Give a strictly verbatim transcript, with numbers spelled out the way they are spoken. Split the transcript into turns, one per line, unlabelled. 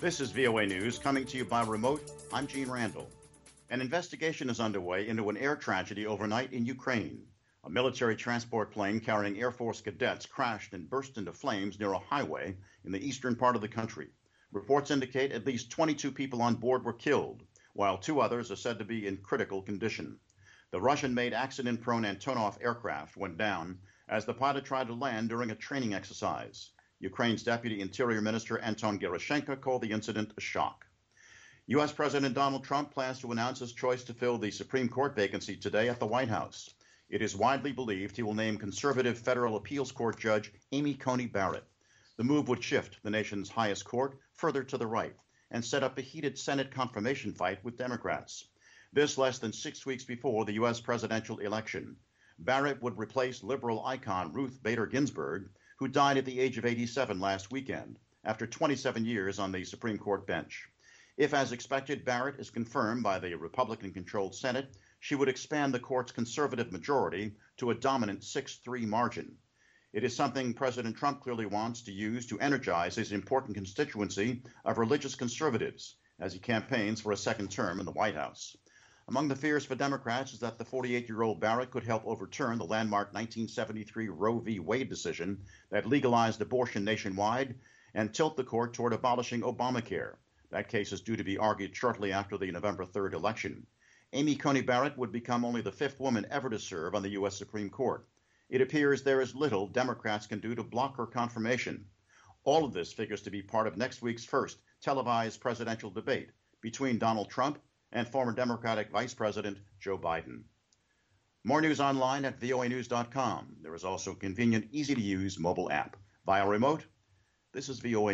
This is V O A News coming to you by remote. I'm Gene Randall. An investigation is underway into an air tragedy overnight in Ukraine. A military transport plane carrying Air Force cadets crashed and burst into flames near a highway in the eastern part of the country. Reports indicate at least twenty-two people on board were killed, while two others are said to be in critical condition. The Russian-made accident-prone Antonov aircraft went down as the pilot tried to land during a training exercise. Ukraine's Deputy Interior Minister Anton Gerashenko called the incident a shock. U S. President Donald Trump plans to announce his choice to fill the Supreme Court vacancy today at the White House. It is widely believed he will name conservative federal appeals court judge Amy Coney Barrett. The move would shift the nation's highest court further to the right and set up a heated Senate confirmation fight with Democrats. This less than six weeks before the U S presidential election. Barrett would replace liberal icon Ruth Bader Ginsburg, who died at the age of eighty-seven last weekend after twenty-seven years on the Supreme Court bench. If, as expected, Barrett is confirmed by the Republican-controlled Senate, she would expand the court's conservative majority to a dominant six three margin. It is something President Trump clearly wants to use to energize his important constituency of religious conservatives as he campaigns for a second term in the White House. Among the fears for Democrats is that the forty-eight-year-old Barrett could help overturn the landmark nineteen seventy-three Roe v. Wade decision that legalized abortion nationwide and tilt the court toward abolishing Obamacare. That case is due to be argued shortly after the November third election. Amy Coney Barrett would become only the fifth woman ever to serve on the U S. Supreme Court. It appears there is little Democrats can do to block her confirmation. All of this figures to be part of next week's first televised presidential debate between Donald Trump and former Democratic Vice President Joe Biden. More news online at V O A news dot com. There is also a convenient, easy-to-use mobile app. Via remote, this is V O A.